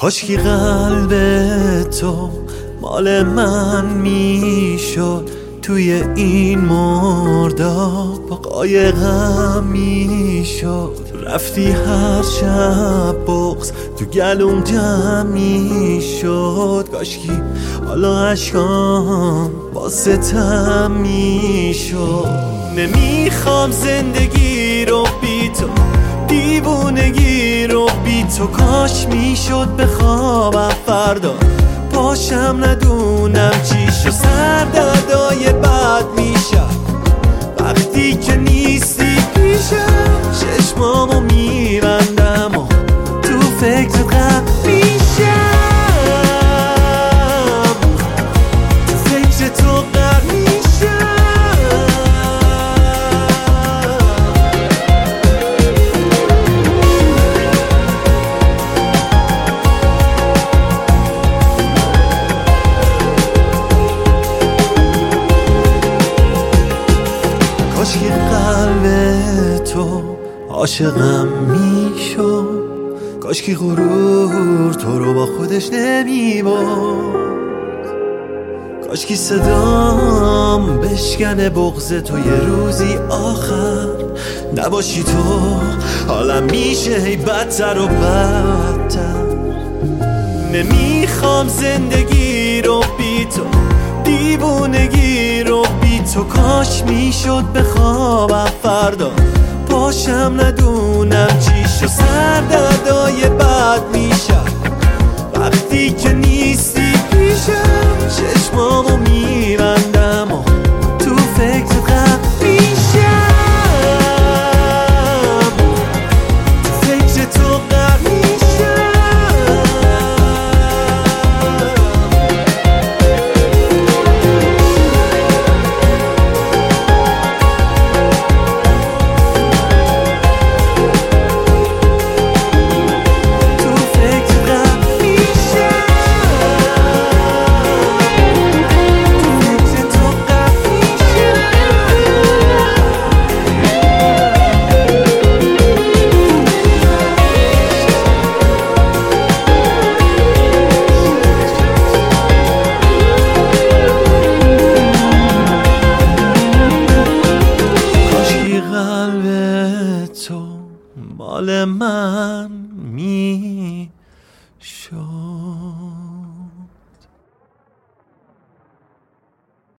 کاشکی قلب تو مال من میشد، توی این مرداب با قایقم میشد. رفتی هر شب بغض تو گلوم جمع میشد. کاشکی حالا عشقام با ستم میشد. نمیخوام زندگی رو بی تو، دیوونگی رو بی تو. کاش میشد بخوابم فردا پاشم ندونم چی شد. سردردای بد میشم وقتی که نیستی پیشم. چشمامو میبندم و تو فکر غم میشم. تو فکر تو غم میشم. کاشکی قلب تو عاشقم میشد. کاشکی غرور تو رو با خودش نمیبرد. کاشکی صدام بشکنه بغض تو یه روزی آخر نباشی تو. حالم میشه هی بدتر و بدتر. نمیخوام زندگی رو بی تو، دیوونگی رو بی تو. کاش میشد بخوابم فردا پاشم ندونم چی شد. سردردای بد میشم وقتی که نیستی پیشم.